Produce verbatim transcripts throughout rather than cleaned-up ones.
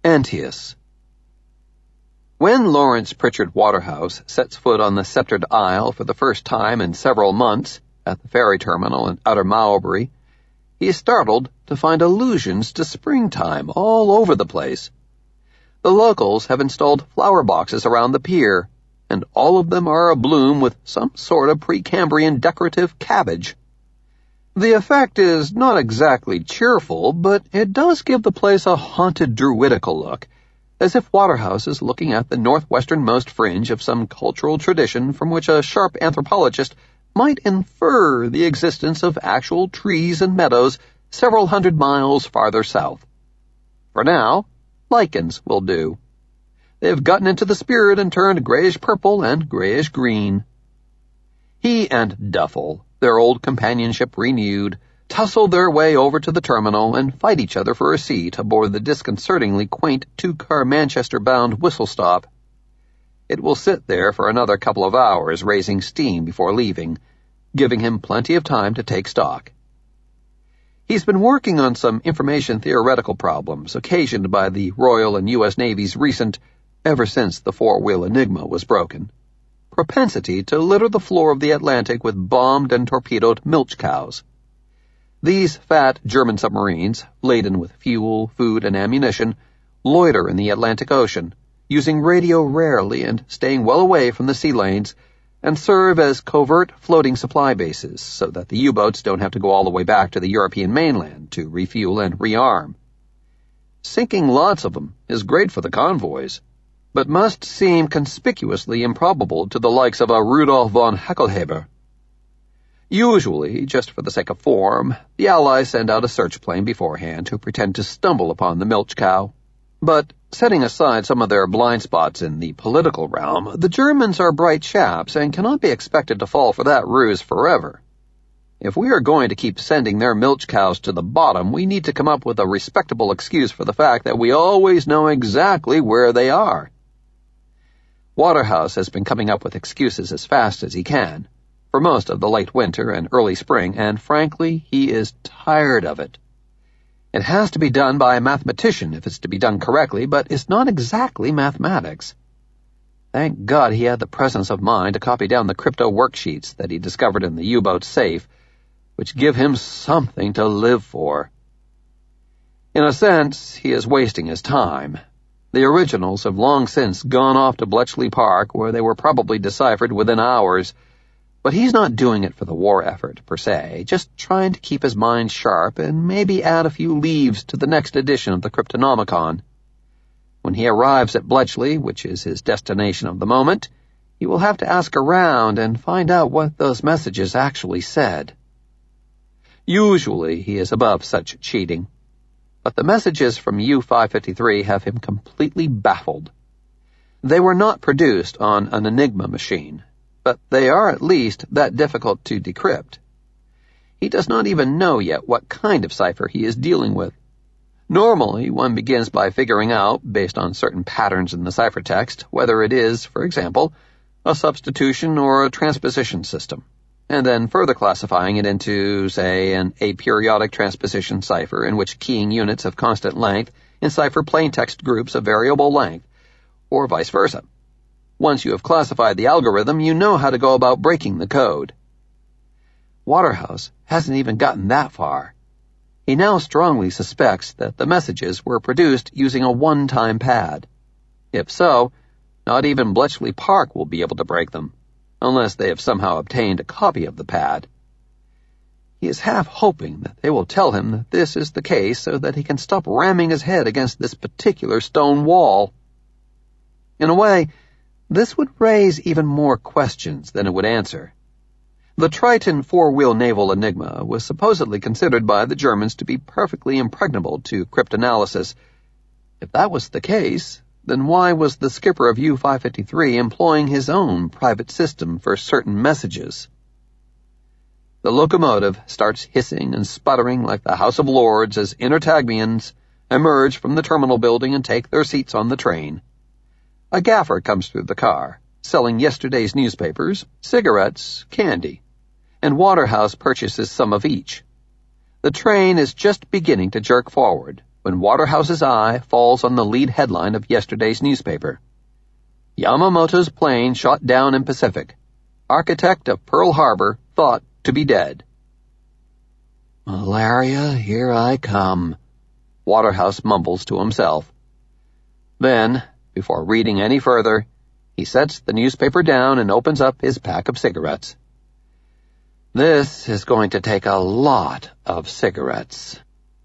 Antaeus. When Lawrence Pritchard Waterhouse sets foot on the Sceptred Isle for the first time in several months at the ferry terminal in Outer Mowbray, he is startled to find allusions to springtime all over the place. The locals have installed flower boxes around the pier, and all of them are abloom with some sort of Precambrian decorative cabbage. The effect is not exactly cheerful, but it does give the place a haunted druidical look, as if Waterhouse is looking at the northwesternmost fringe of some cultural tradition from which a sharp anthropologist might infer the existence of actual trees and meadows several hundred miles farther south. For now, lichens will do. They've gotten into the spirit and turned grayish-purple and grayish-green. He and Duffel, their old companionship renewed, tussle their way over to the terminal and fight each other for a seat aboard the disconcertingly quaint two-car Manchester-bound whistle-stop. It will sit there for another couple of hours, raising steam before leaving, giving him plenty of time to take stock. He's been working on some information theoretical problems occasioned by the Royal and U S Navy's recent, ever since the four-wheel Enigma was broken, propensity to litter the floor of the Atlantic with bombed and torpedoed milch cows. These fat German submarines, laden with fuel, food, and ammunition, loiter in the Atlantic Ocean, using radio rarely and staying well away from the sea lanes, and serve as covert floating supply bases so that the U-boats don't have to go all the way back to the European mainland to refuel and rearm. Sinking lots of them is great for the convoys, but must seem conspicuously improbable to the likes of a Rudolf von Heckelheber. Usually, just for the sake of form, the Allies send out a search plane beforehand to pretend to stumble upon the milch cow. But, setting aside some of their blind spots in the political realm, the Germans are bright chaps and cannot be expected to fall for that ruse forever. If we are going to keep sending their milch cows to the bottom, we need to come up with a respectable excuse for the fact that we always know exactly where they are. Waterhouse has been coming up with excuses as fast as he can, for most of the late winter and early spring, and frankly, he is tired of it. It has to be done by a mathematician if it's to be done correctly, but it's not exactly mathematics. Thank God he had the presence of mind to copy down the crypto worksheets that he discovered in the U-boat safe, which give him something to live for. In a sense, he is wasting his time. The originals have long since gone off to Bletchley Park, where they were probably deciphered within hours, but he's not doing it for the war effort, per se, just trying to keep his mind sharp and maybe add a few leaves to the next edition of the Cryptonomicon. When he arrives at Bletchley, which is his destination of the moment, he will have to ask around and find out what those messages actually said. Usually he is above such cheating, but the messages from U five fifty-three have him completely baffled. They were not produced on an Enigma machine, but they are at least that difficult to decrypt. He does not even know yet what kind of cipher he is dealing with. Normally, one begins by figuring out, based on certain patterns in the ciphertext, whether it is, for example, a substitution or a transposition system, and then further classifying it into, say, an aperiodic transposition cipher in which keying units of constant length encipher plaintext groups of variable length, or vice versa. Once you have classified the algorithm, you know how to go about breaking the code. Waterhouse hasn't even gotten that far. He now strongly suspects that the messages were produced using a one-time pad. If so, not even Bletchley Park will be able to break them, unless they have somehow obtained a copy of the pad. He is half hoping that they will tell him that this is the case so that he can stop ramming his head against this particular stone wall. In a way, this would raise even more questions than it would answer. The Triton four-wheel naval Enigma was supposedly considered by the Germans to be perfectly impregnable to cryptanalysis. If that was the case, then why was the skipper of U five fifty-three employing his own private system for certain messages? The locomotive starts hissing and sputtering like the House of Lords as Intertagmians emerge from the terminal building and take their seats on the train. A gaffer comes through the car, selling yesterday's newspapers, cigarettes, candy, and Waterhouse purchases some of each. The train is just beginning to jerk forward, when Waterhouse's eye falls on the lead headline of yesterday's newspaper. Yamamoto's plane shot down in Pacific. Architect of Pearl Harbor thought to be dead. "Malaria, here I come," Waterhouse mumbles to himself. Then, before reading any further, he sets the newspaper down and opens up his pack of cigarettes. This is going to take a lot of cigarettes.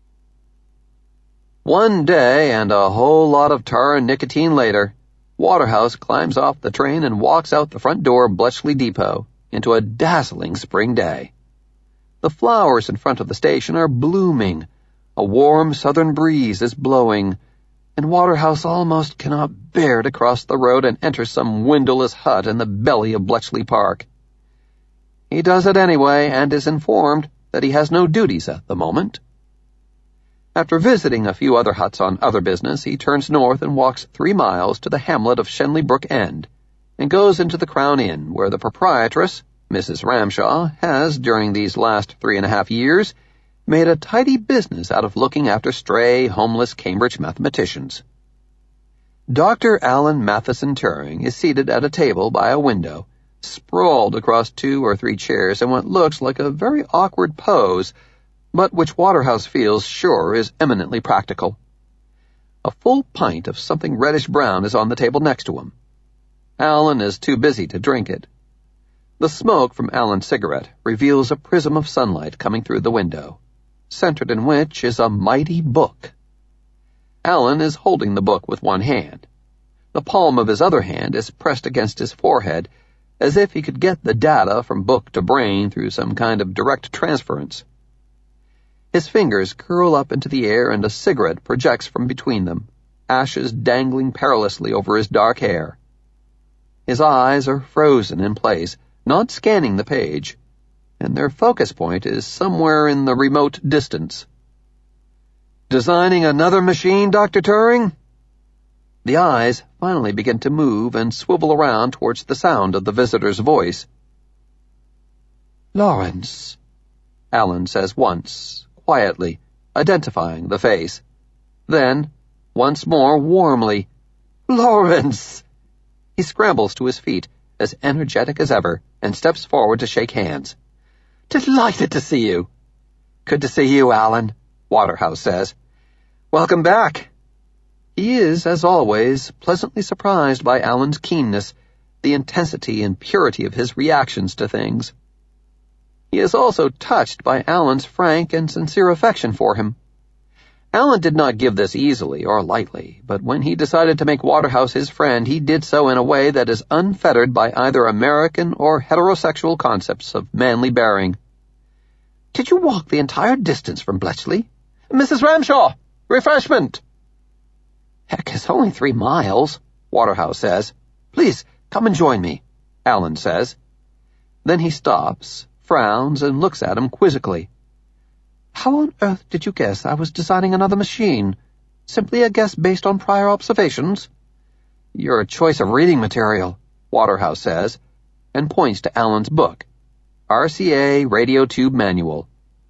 One day and a whole lot of tar and nicotine later, Waterhouse climbs off the train and walks out the front door of Bletchley Depot into a dazzling spring day. The flowers in front of the station are blooming, a warm southern breeze is blowing, and Waterhouse almost cannot bear to cross the road and enter some windowless hut in the belly of Bletchley Park. He does it anyway and is informed that he has no duties at the moment. After visiting a few other huts on other business, he turns north and walks three miles to the hamlet of Shenley Brook End and goes into the Crown Inn, where the proprietress, Missus Ramshaw, has, during these last three and a half years, made a tidy business out of looking after stray, homeless Cambridge mathematicians. Doctor Alan Matheson Turing is seated at a table by a window, sprawled across two or three chairs in what looks like a very awkward pose, but which Waterhouse feels sure is eminently practical. A full pint of something reddish-brown is on the table next to him. Alan is too busy to drink it. The smoke from Alan's cigarette reveals a prism of sunlight coming through the window, centered in which is a mighty book. Alan is holding the book with one hand. The palm of his other hand is pressed against his forehead, as if he could get the data from book to brain through some kind of direct transference. His fingers curl up into the air and a cigarette projects from between them, ashes dangling perilously over his dark hair. His eyes are frozen in place, not scanning the page, and their focus point is somewhere in the remote distance. "Designing another machine, Doctor Turing?" The eyes finally begin to move and swivel around towards the sound of the visitor's voice. "Lawrence," Alan says once, quietly, identifying the face. Then, once more warmly, "Lawrence!" He scrambles to his feet, as energetic as ever, and steps forward to shake hands. "Delighted to see you." "Good to see you, Alan," Waterhouse says. "Welcome back." He is, as always, pleasantly surprised by Alan's keenness, the intensity and purity of his reactions to things. He is also touched by Alan's frank and sincere affection for him. Alan did not give this easily or lightly, but when he decided to make Waterhouse his friend, he did so in a way that is unfettered by either American or heterosexual concepts of manly bearing. "Did you walk the entire distance from Bletchley?" "Missus Ramshaw! Refreshment!" "Heck, it's only three miles," Waterhouse says. "Please, come and join me," Alan says. Then he stops, frowns, and looks at him quizzically. "How on earth did you guess I was designing another machine? Simply a guess based on prior observations?" "Your choice of reading material," Waterhouse says, and points to Alan's book, R C A Radio Tube Manual.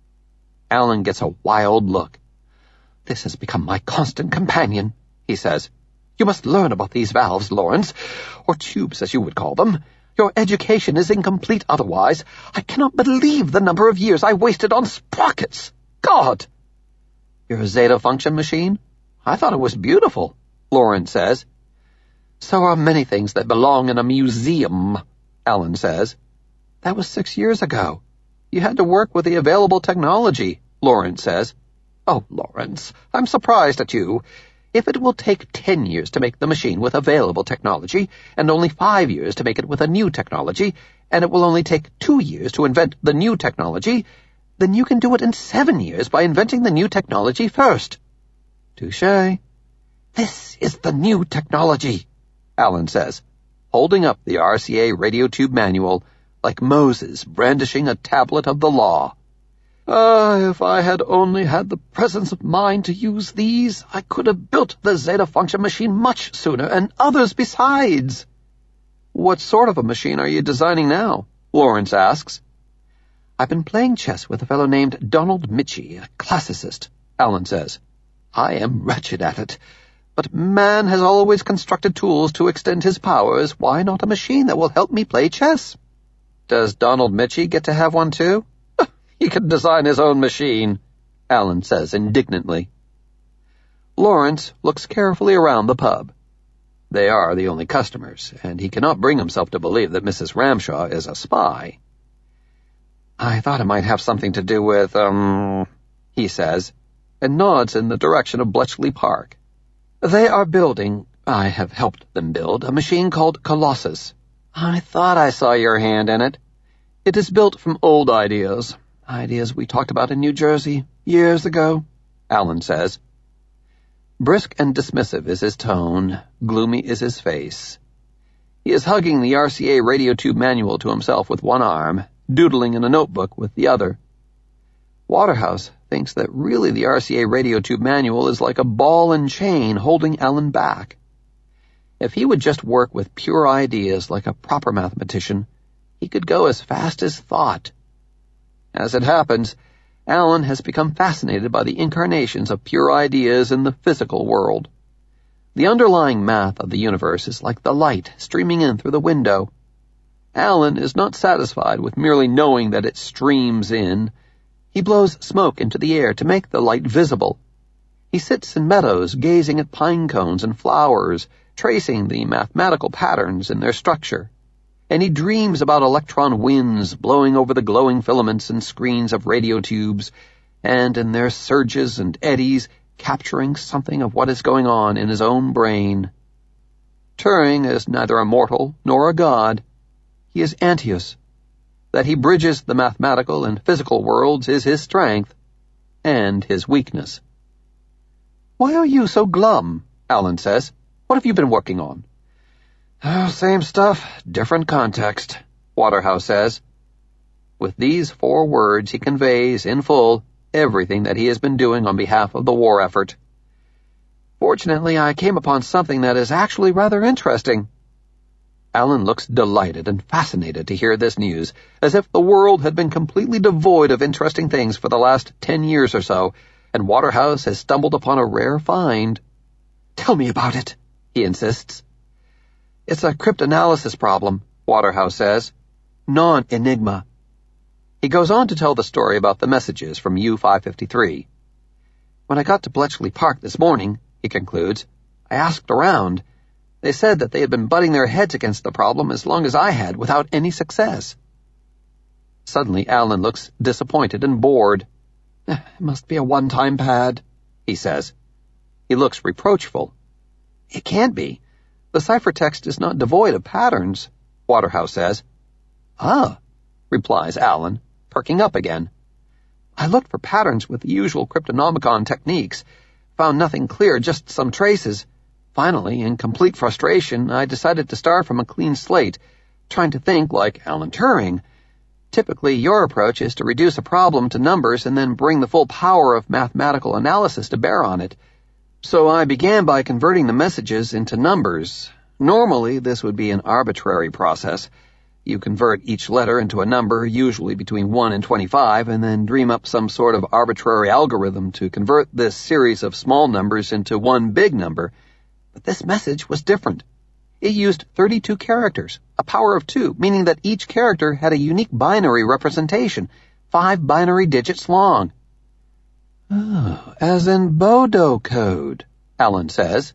Alan gets a wild look. "This has become my constant companion," he says. "You must learn about these valves, Lawrence, or tubes as you would call them. Your education is incomplete otherwise. I cannot believe the number of years I wasted on sprockets. God!" "Your zeta function machine? I thought it was beautiful," Lawrence says. "So are many things that belong in a museum," Alan says. "That was six years ago. You had to work with the available technology," Lawrence says. "Oh, Lawrence, I'm surprised at you. If it will take ten years to make the machine with available technology, and only five years to make it with a new technology, and it will only take two years to invent the new technology, then you can do it in seven years by inventing the new technology first." "Touché." "This is the new technology," Alan says, holding up the R C A Radio Tube Manual like Moses brandishing a tablet of the law. "Ah, if I had only had the presence of mind to use these, I could have built the zeta function machine much sooner, and others besides." "What sort of a machine are you designing now?" Lawrence asks. "I've been playing chess with a fellow named Donald Mitchie, a classicist," Alan says. I am wretched at it. But man has always constructed tools to extend his powers. Why not a machine that will help me play chess? Does Donald Mitchie get to have one too? He can design his own machine, Alan says indignantly. Lawrence looks carefully around the pub. They are the only customers, and he cannot bring himself to believe that Missus Ramshaw is a spy. I thought it might have something to do with, um, he says, and nods in the direction of Bletchley Park. They are building, I have helped them build, a machine called Colossus. I thought I saw your hand in it. It is built from old ideas, ideas we talked about in New Jersey years ago, Alan says. Brisk and dismissive is his tone, gloomy is his face. He is hugging the R C A radio tube manual to himself with one arm, doodling in a notebook with the other. Waterhouse thinks that really the R C A radio tube manual is like a ball and chain holding Alan back. If he would just work with pure ideas like a proper mathematician, he could go as fast as thought. As it happens, Alan has become fascinated by the incarnations of pure ideas in the physical world. The underlying math of the universe is like the light streaming in through the window. Alan is not satisfied with merely knowing that it streams in. He blows smoke into the air to make the light visible. He sits in meadows gazing at pine cones and flowers, tracing the mathematical patterns in their structure. And he dreams about electron winds blowing over the glowing filaments and screens of radio tubes, and in their surges and eddies capturing something of what is going on in his own brain. Turing is neither a mortal nor a god. He is Antaeus. That he bridges the mathematical and physical worlds is his strength and his weakness. Why are you so glum? Alan says. What have you been working on? Oh, same stuff, different context, Waterhouse says. With these four words he conveys, in full, everything that he has been doing on behalf of the war effort. Fortunately, I came upon something that is actually rather interesting. Alan looks delighted and fascinated to hear this news, as if the world had been completely devoid of interesting things for the last ten years or so, and Waterhouse has stumbled upon a rare find. Tell me about it, he insists. It's a cryptanalysis problem, Waterhouse says. Non-enigma. He goes on to tell the story about the messages from U five fifty-three. When I got to Bletchley Park this morning, he concludes, I asked around. They said that they had been butting their heads against the problem as long as I had, without any success. Suddenly, Alan looks disappointed and bored. It must be a one-time pad, he says. He looks reproachful. It can't be. The ciphertext is not devoid of patterns, Waterhouse says. Ah, replies Alan, perking up again. I looked for patterns with the usual Cryptonomicon techniques, found nothing clear, just some traces. Finally, in complete frustration, I decided to start from a clean slate, trying to think like Alan Turing. Typically, your approach is to reduce a problem to numbers and then bring the full power of mathematical analysis to bear on it. So I began by converting the messages into numbers. Normally, this would be an arbitrary process. You convert each letter into a number, usually between one and twenty-five, and then dream up some sort of arbitrary algorithm to convert this series of small numbers into one big number. But this message was different. It used thirty-two characters, a power of two, meaning that each character had a unique binary representation, five binary digits long. Oh, as in Bodo code, Alan says.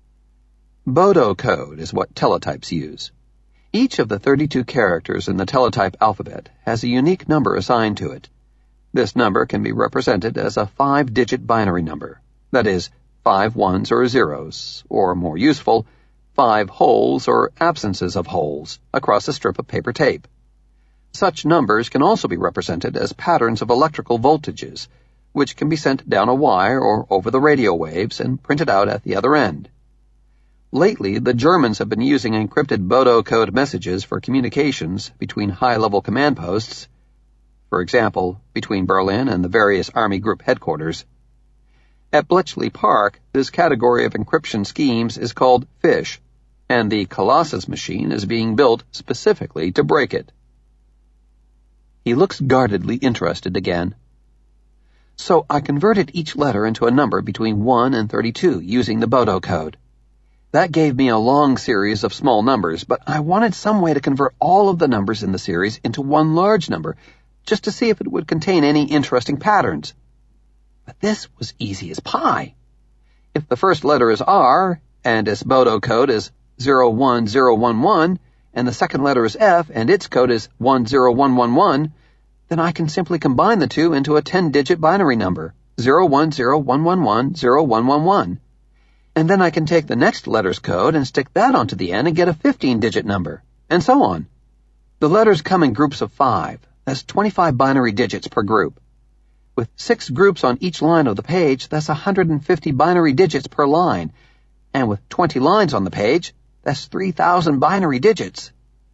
Bodo code is what teletypes use. Each of the thirty-two characters in the teletype alphabet has a unique number assigned to it. This number can be represented as a five-digit binary number, that is, five ones or zeros, or more useful, five wholes or absences of wholes across a strip of paper tape. Such numbers can also be represented as patterns of electrical voltages, which can be sent down a wire or over the radio waves and printed out at the other end. Lately, the Germans have been using encrypted Bodo code messages for communications between high-level command posts, for example, between Berlin and the various Army Group headquarters. At Bletchley Park, this category of encryption schemes is called PHISH, and the Colossus machine is being built specifically to break it. He looks guardedly interested again. So I converted each letter into a number between one and thirty-two using the Bodo code. That gave me a long series of small numbers, but I wanted some way to convert all of the numbers in the series into one large number, just to see if it would contain any interesting patterns. But this was easy as pie. If the first letter is R, and its Bodo code is zero one zero one one, and the second letter is F, and its code is one zero one one one, then I can simply combine the two into a ten-digit binary number, zero one zero one one one zero one one one. And then I can take the next letter's code and stick that onto the end and get a fifteen-digit number, and so on. The letters come in groups of five. That's twenty-five binary digits per group. With six groups on each line of the page, that's one hundred fifty binary digits per line. And with twenty lines on the page, that's three thousand binary digits.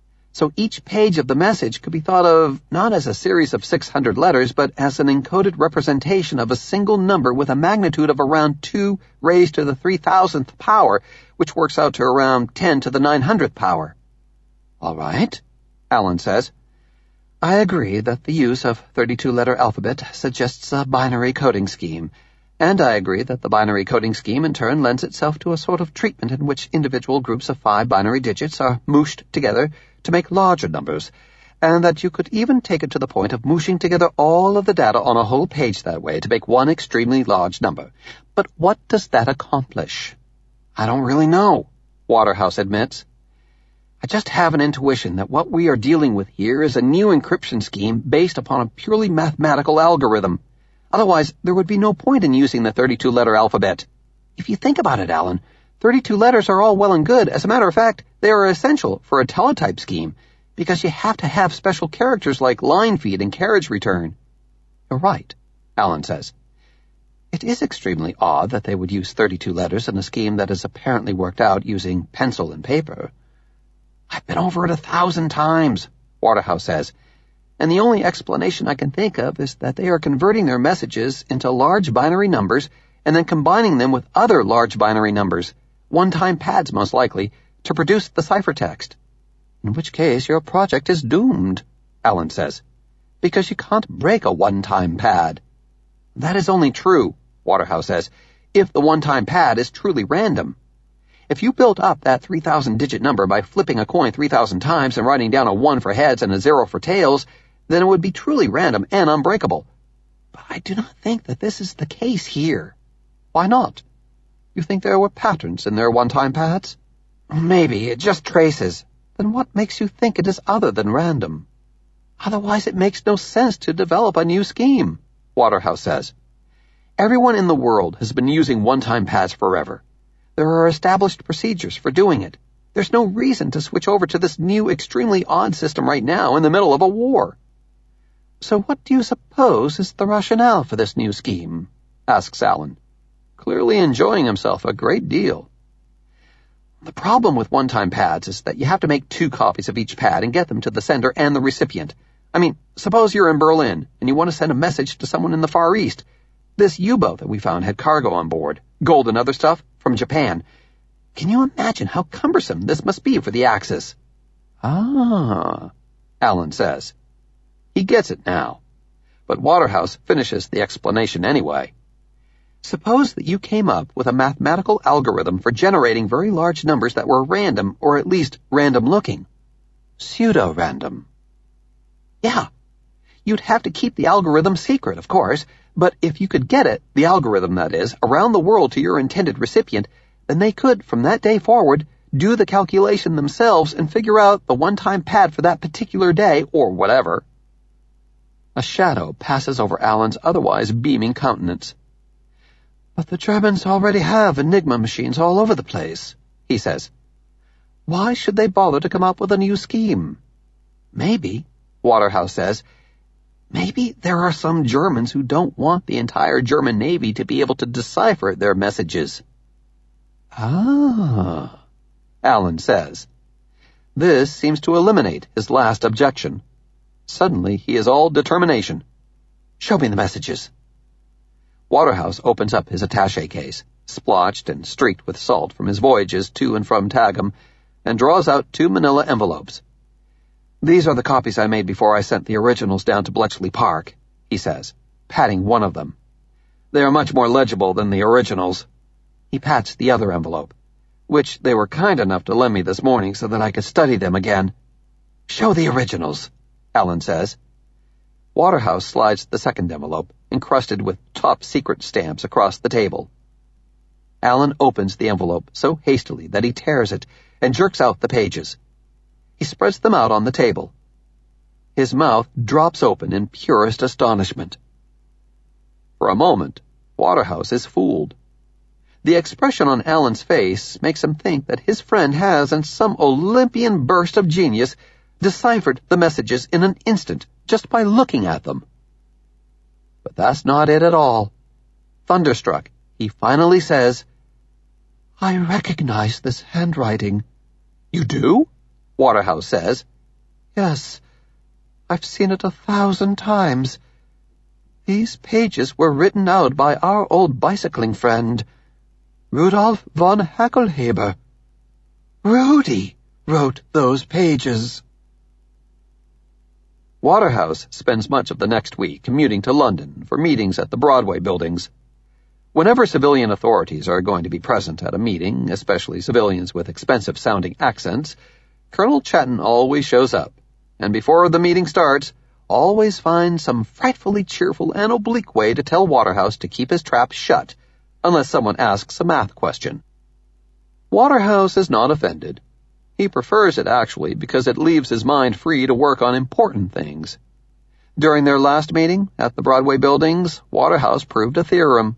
So each page of the message could be thought of not as a series of six hundred letters, but as an encoded representation of a single number with a magnitude of around two raised to the three thousandth power, which works out to around ten to the nine hundredth power. All right, Alan says. I agree that the use of thirty-two letter alphabet suggests a binary coding scheme, and I agree that the binary coding scheme in turn lends itself to a sort of treatment in which individual groups of five binary digits are mooshed together to make larger numbers, and that you could even take it to the point of mooshing together all of the data on a whole page that way to make one extremely large number. But what does that accomplish? I don't really know, Waterhouse admits. I just have an intuition that what we are dealing with here is a new encryption scheme based upon a purely mathematical algorithm. Otherwise, there would be no point in using the thirty-two letter alphabet. If you think about it, Alan, thirty-two letters are all well and good. As a matter of fact, they are essential for a teletype scheme, because you have to have special characters like line feed and carriage return. You're right, Alan says. It is extremely odd that they would use thirty-two letters in a scheme that is apparently worked out using pencil and paper. I've been over it a thousand times, Waterhouse says, and the only explanation I can think of is that they are converting their messages into large binary numbers and then combining them with other large binary numbers, one-time pads most likely, to produce the ciphertext. In which case your project is doomed, Alan says, because you can't break a one-time pad. That is only true, Waterhouse says, if the one-time pad is truly random. If you built up that three thousand digit number by flipping a coin three thousand times and writing down a one for heads and a zero for tails, then it would be truly random and unbreakable. But I do not think that this is the case here. Why not? You think there were patterns in their one-time pads? Maybe, it just traces. Then what makes you think it is other than random? Otherwise it makes no sense to develop a new scheme, Waterhouse says. Everyone in the world has been using one-time pads forever. There are established procedures for doing it. There's no reason to switch over to this new, extremely odd system right now in the middle of a war. So what do you suppose is the rationale for this new scheme? Asks Alan, clearly enjoying himself a great deal. The problem with one-time pads is that you have to make two copies of each pad and get them to the sender and the recipient. I mean, suppose you're in Berlin and you want to send a message to someone in the Far East. This U-boat that we found had cargo on board, gold and other stuff, from Japan. Can you imagine how cumbersome this must be for the Axis? Ah, Alan says. He gets it now. But Waterhouse finishes the explanation anyway. Suppose that you came up with a mathematical algorithm for generating very large numbers that were random, or at least random-looking. Pseudo-random. Yeah. You'd have to keep the algorithm secret, of course, but if you could get it, the algorithm that is, around the world to your intended recipient, then they could, from that day forward, do the calculation themselves and figure out the one-time pad for that particular day, or whatever. A shadow passes over Alan's otherwise beaming countenance. But the Germans already have Enigma machines all over the place, he says. Why should they bother to come up with a new scheme? Maybe, Waterhouse says, maybe there are some Germans who don't want the entire German Navy to be able to decipher their messages. Ah, Alan says. This seems to eliminate his last objection. Suddenly he is all determination. Show me the messages. Waterhouse opens up his attaché case, splotched and streaked with salt from his voyages to and from Tagum, and draws out two manila envelopes. These are the copies I made before I sent the originals down to Bletchley Park, he says, patting one of them, They are much more legible than the originals." He pats the other envelope, "which they were kind enough to lend me this morning so that I could study them again." "Show the originals," Alan says. Waterhouse slides the second envelope, encrusted with top-secret stamps, across the table. Alan opens the envelope so hastily that he tears it and jerks out the pages. He spreads them out on the table. His mouth drops open in purest astonishment. For a moment, Waterhouse is fooled. The expression on Alan's face makes him think that his friend has, in some Olympian burst of genius, deciphered the messages in an instant just by looking at them. But that's not it at all. Thunderstruck, he finally says, "I recognize this handwriting." "You do?" Waterhouse says. "Yes, I've seen it a thousand times. These pages were written out by our old bicycling friend, Rudolf von Hackelheber. Rudy wrote those pages." Waterhouse spends much of the next week commuting to London for meetings at the Broadway buildings. Whenever civilian authorities are going to be present at a meeting, especially civilians with expensive-sounding accents, Colonel Chetton always shows up, and before the meeting starts, always finds some frightfully cheerful and oblique way to tell Waterhouse to keep his trap shut, unless someone asks a math question. Waterhouse is not offended. He prefers it, actually, because it leaves his mind free to work on important things. During their last meeting at the Broadway buildings, Waterhouse proved a theorem.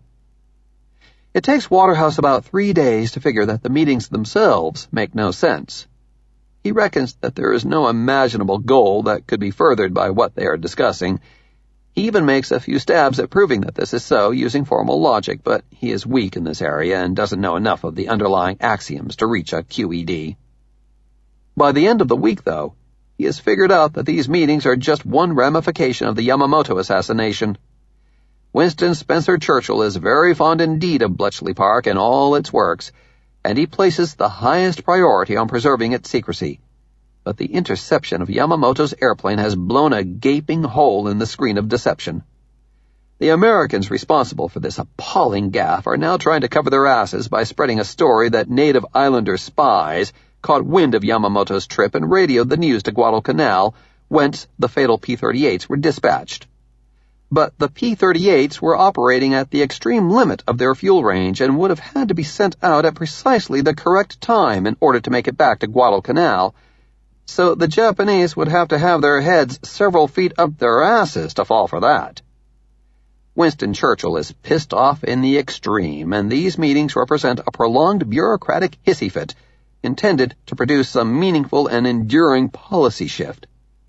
It takes Waterhouse about three days to figure that the meetings themselves make no sense. He reckons that there is no imaginable goal that could be furthered by what they are discussing. He even makes a few stabs at proving that this is so using formal logic, but he is weak in this area and doesn't know enough of the underlying axioms to reach a Q E D. By the end of the week, though, he has figured out that these meetings are just one ramification of the Yamamoto assassination. Winston Spencer Churchill is very fond indeed of Bletchley Park and all its works, and he places the highest priority on preserving its secrecy. But the interception of Yamamoto's airplane has blown a gaping hole in the screen of deception. The Americans responsible for this appalling gaffe are now trying to cover their asses by spreading a story that native islander spies caught wind of Yamamoto's trip and radioed the news to Guadalcanal, whence the fatal P thirty-eights were dispatched. But the P thirty-eights were operating at the extreme limit of their fuel range and would have had to be sent out at precisely the correct time in order to make it back to Guadalcanal, so the Japanese would have to have their heads several feet up their asses to fall for that. Winston Churchill is pissed off in the extreme, and these meetings represent a prolonged bureaucratic hissy fit intended to produce some meaningful and enduring policy shift.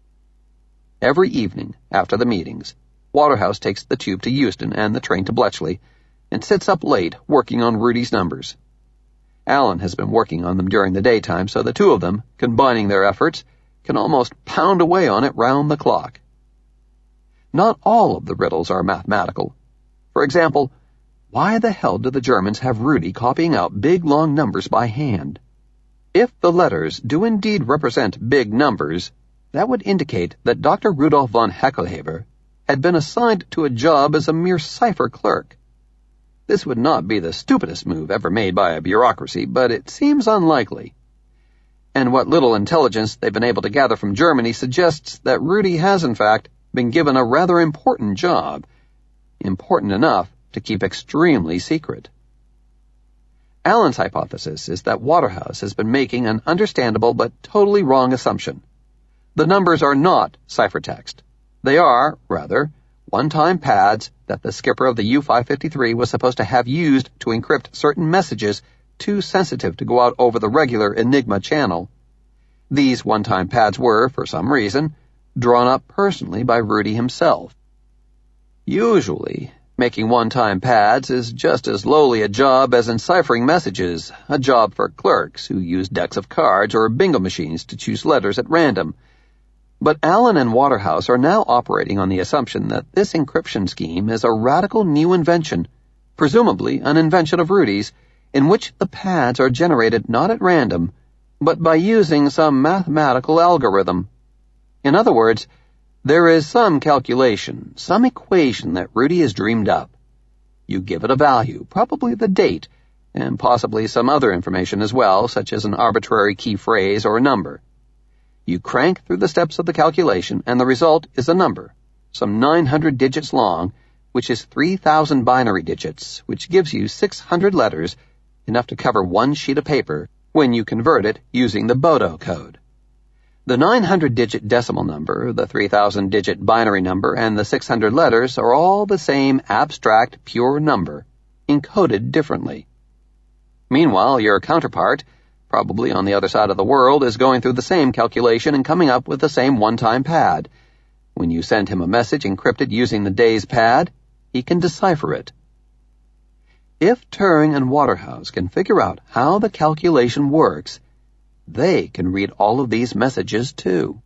Every evening after the meetings, Waterhouse takes the tube to Euston and the train to Bletchley, and sits up late working on Rudy's numbers. Alan has been working on them during the daytime, so the two of them, combining their efforts, can almost pound away on it round the clock. Not all of the riddles are mathematical. For example, why the hell do the Germans have Rudy copying out big long numbers by hand? If the letters do indeed represent big numbers, that would indicate that Doctor Rudolf von Hackelheber had been assigned to a job as a mere cipher clerk. This would not be the stupidest move ever made by a bureaucracy, but it seems unlikely. And what little intelligence they've been able to gather from Germany suggests that Rudy has, in fact, been given a rather important job, important enough to keep extremely secret. Alan's hypothesis is that Waterhouse has been making an understandable but totally wrong assumption. The numbers are not ciphertext. They are, rather, one-time pads that the skipper of the U five fifty-three was supposed to have used to encrypt certain messages too sensitive to go out over the regular Enigma channel. These one-time pads were, for some reason, drawn up personally by Rudy himself. Usually, making one-time pads is just as lowly a job as enciphering messages, a job for clerks who use decks of cards or bingo machines to choose letters at random. But Alan and Waterhouse are now operating on the assumption that this encryption scheme is a radical new invention, presumably an invention of Rudy's, in which the pads are generated not at random, but by using some mathematical algorithm. In other words, there is some calculation, some equation that Rudy has dreamed up. You give it a value, probably the date, and possibly some other information as well, such as an arbitrary key phrase or a number. You crank through the steps of the calculation, and the result is a number, some nine hundred digits long, which is three thousand binary digits, which gives you six hundred letters, enough to cover one sheet of paper, when you convert it using the Bodo code. The nine hundred digit decimal number, the three thousand digit binary number, and the six hundred letters are all the same abstract, pure number, encoded differently. Meanwhile, your counterpart, probably on the other side of the world, is going through the same calculation and coming up with the same one-time pad. When you send him a message encrypted using the day's pad, he can decipher it. If Turing and Waterhouse can figure out how the calculation works, they can read all of these messages too.